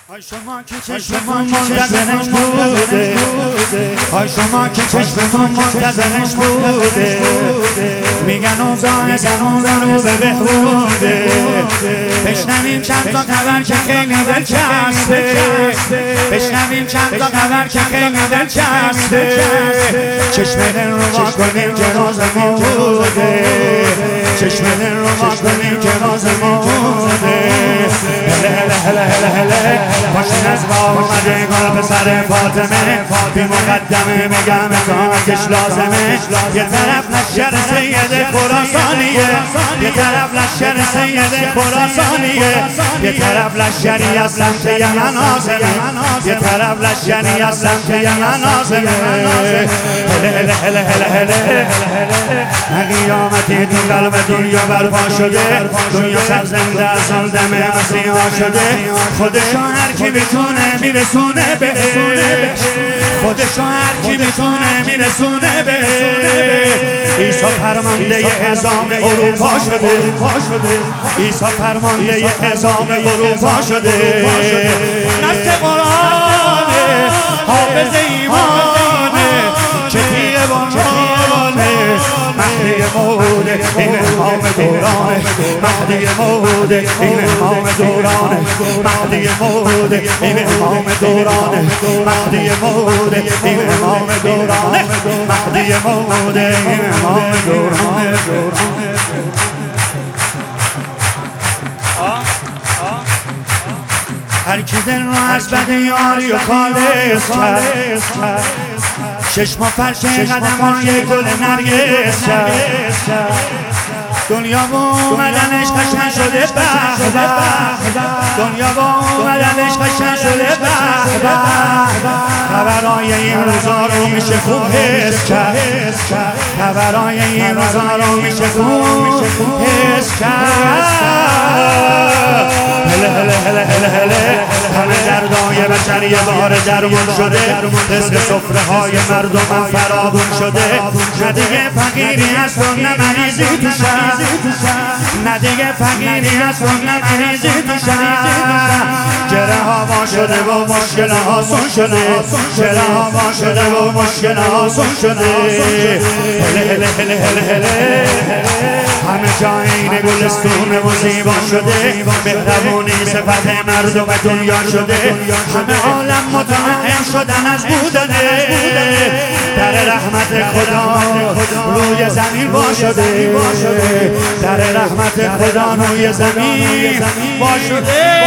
های شما که چشمتون منتظرش بوده، های شما که چشمتون منتظرش بوده، میگن اوضاع زمان رو به بهبوده. بشنویم چند تا خبر که خیلی دلچسبه، بشنویم چند تا خبر که خیلی دلچسبه. چشم دل رو وا کنیم که راز ما بوده، چشم دل رو وا کنیم که راز ما بوده. هله هله هله هله هله ماشین از راه اومده گل پسر فاطمه، بی مقدمه میگم اطاعتش لازمه. یه طرف لشکر سید خراسانیه، یه طرف لشکر سید خراسانیه، یه طرف لشکری از سمت یمن آزمه، یه طرف لشکری از سمت یمن آزمه. هله هله هله هله هله قیامتی تو قلب دنیا برپا شده، دنیا سرزنده از آن دم مسیحا شده. خودشو هر کی میتونه میرسونه بهش، خودشو هر کی میتونه میرسونه بهش. عیسی فرمانده اعظام اروپا شده، عیسی فرمانده اعظام اروپا شده. نصر قرآنه، حافظ ایمانه، چه تیغ بانانه. مهدی موده این امام دورانه، مهدی موده این امام دورانه، مهدی موده این امام دورانه، مهدی موده این امام دورانه، مهدی موده این امام دورانه. هر کی دل رو از بد یاری و خالص کرد، چشم و فرش قدمای گل نرگس کرد. دنیا با اومدنش قشنگ شده به به، دنیا با اومدنش قشنگ شده به به. خبرای این روزا رو میشه خوب حس کرد، خبرای این روزا رو میشه خوب حس کرد. هله هله هله هله هله همه دردای بشر یه بار درمون شده، رزق سفره های مردم فراوون شده. نه دیگه فقیری هست و نه مریضی توشن، نه دیگه فقیری هست و نه مریضی توشن. گره ها وا شده و مشکل آسون شده، گره ها وا شده و مشکل آسون شده. هله هله هله هله هله همه جا این گلستون و زیبا شده، مهربونی صفت مردم دنیا شده. همه عالم مطمئن شدن از بودنه، در رحمت خدا روی زمین وا شده، در رحمت خدا روی زمین وا شده.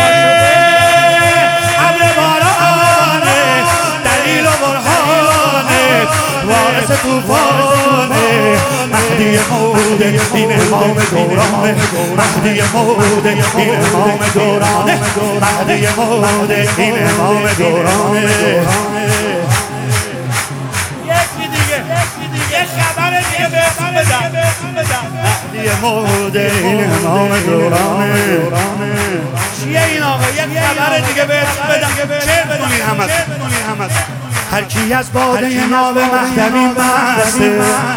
ابر بارانه، دلیل و برهانه، وارث طوفانه. مهدی موده این امام دورانه، مهدی موده این امام دورانه، مهدی موده این امام دورانه. یکی دیگه یه خبر دیگه بهتون بدم. مهدی موده این امام دورانه. چیه این آقا؟ یه خبر دیگه بهتون بدم. چه بدونین همه هر کی از باده ناب مهدوی مسته،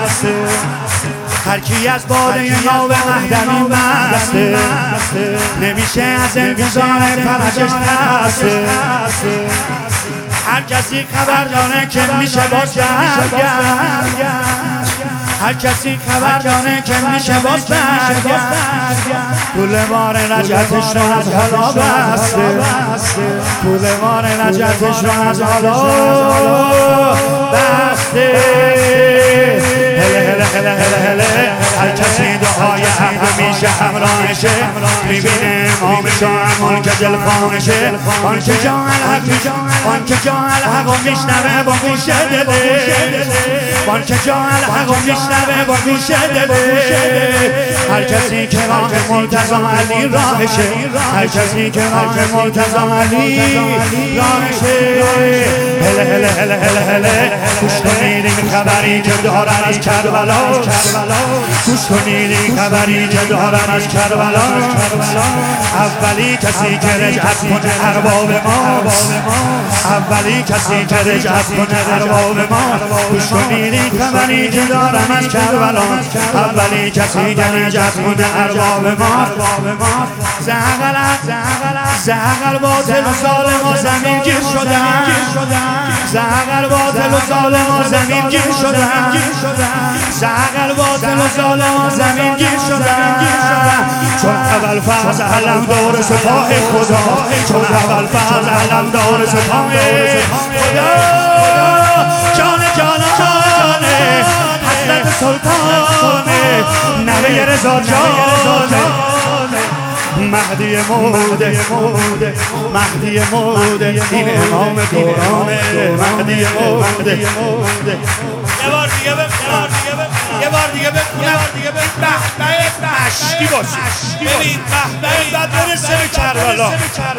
هر کی از باده ناب مهدوی مسته. نمیشه از انتظار فرجش ترسه، هر کسی خبر داره که میشه باز برگرد، هر کسی خبر داره که میشه باز برگرد. پول مار رجعتش رو از حالا بسته، پول مار رجعتش رو از حالا بسته. هله هله هله هله هله هر کسی دعای همیشه همراهشه، میبینه امام شاه که دل خانشه. آن که جا الحق، آن که جا الحق و میشنوه با گوش دله، آن که جا الحق و میشنوه با گوش دله. هر کسی که راه مرتضی علی راهشه، هر کسی که راه مرتضی علی راهشه. هله هله هله هله هله گوش کنید این خبری که دارن از کربلا، گوش گوش کنین این خبری که دارم از کربلا اولی کسی که رجعت کنه ارباب ما اولی کسی که رجعت کنه ارباب ما گوش کنین این خبری که دارم از کربلا اولی کسی که رجعت کنه ارباب ما زغل باطل و ظالم و زمین گیر شدن زغل باطل و ظالم و زمین گیر شدن زغل باطل و ظالم و زمین گیر شدن چون اول فرض علم دور سپاه خدا چون اول فرض علم دور سپاه خدا جانه حضرت سلطانه نوه رضا جانه مهدی موده این امام دورانه مهدی موده یه بار دیگه بخونم مشکی باشه ببین بعد برسه به کربلا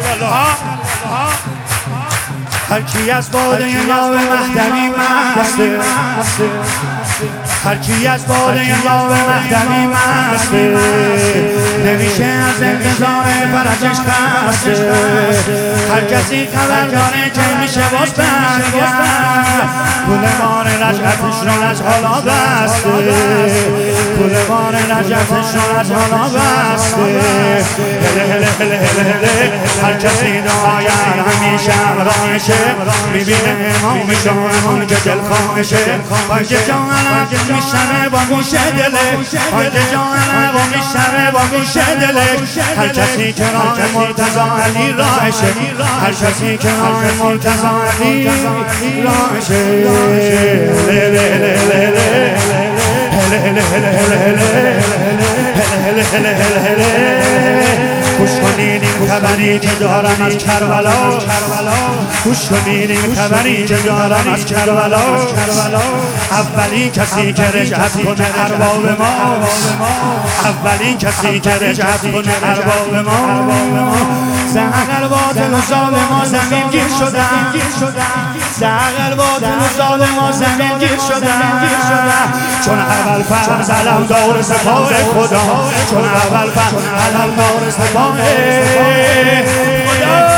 هر کی از باده ناو مهدوی مسته هر کی از باده ناو مهدوی مسته نمیشه از انتظار فرجش خسته هر کسی خبر داره که میشه باز برگرد پولمان رجعتش رو از حالا بسته پولمان رجعتش رو از حالا بسته هر کسی دعاید همیشه همراهشه میبینه امام شاهمون که دل خواهشه پاک جانم میشنه با گوش دله پاک جانم میشنه با گوش دله هر کسی که راه مرتضی علی راهشه هر کسی که راه مرتضی علی راهشه گوش کنین این خبری که دارم از کربلا گوش کنین این خبری که دارم از کربلا اولی کسی که رجعت کنه ارباب ما اولی کسی که رجعت کنه ارباب ما زغل باطل و ظالم و زمین گیر شدن زغل باطل و ظالم و زمین گیر شدن چون اول فرض علم دور سپاه خدا چون اول فرض علم دور سپاه خدا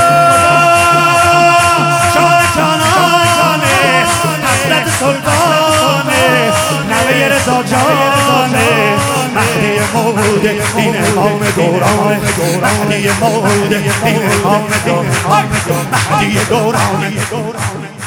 جانه حضرت سلطانه نوه رضا جانه مهدی موده این امام دورانه مهدی موده این امام دورانه مهدی دورانه